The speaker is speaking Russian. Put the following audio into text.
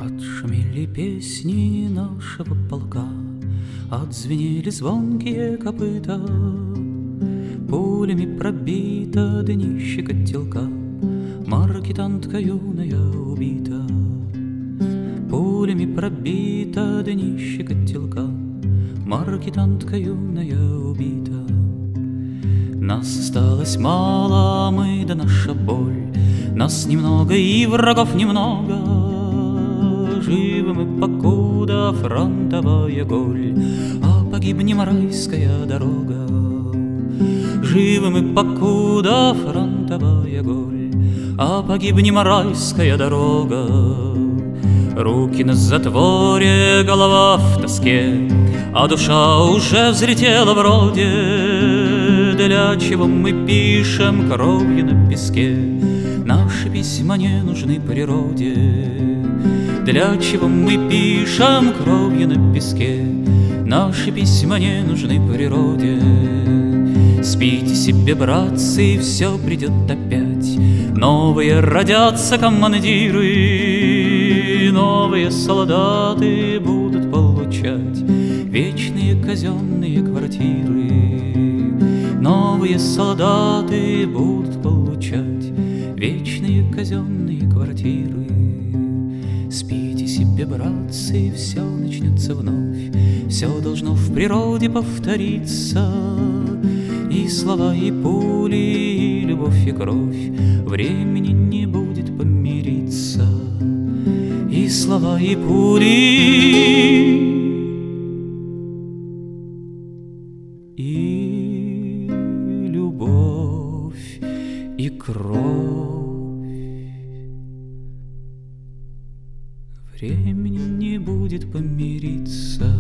Отшумели песни нашего полка, отзвенели звонкие копыта. Пулями пробито днище котелка, маркетантка юная убита. Пулями пробито днище котелка, маркетантка юная убита. Нас осталось мало, мы да наша боль, нас немного и врагов немного. Живы мы, покуда фронтовая голь, а погибнем райская дорога. Живы мы, покуда фронтовая голь, а погибнем райская дорога. Руки на затворе, голова в тоске, а душа уже взлетела вроде. Для чего мы пишем кровью на песке? Наши письма не нужны природе. Для чего мы пишем кровью на песке? Наши письма не нужны природе. Спите себе, братцы, все придет опять. Новые родятся командиры, новые солдаты будут получать вечные казенные квартиры. Новые солдаты будут получать вечные казенные квартиры. Спите себе, братцы, все начнется вновь, все должно в природе повториться. И слова, и пули, и любовь, и кровь, времени не будет помириться. И слова, и пули, и любовь, и кровь, времени не будет помириться.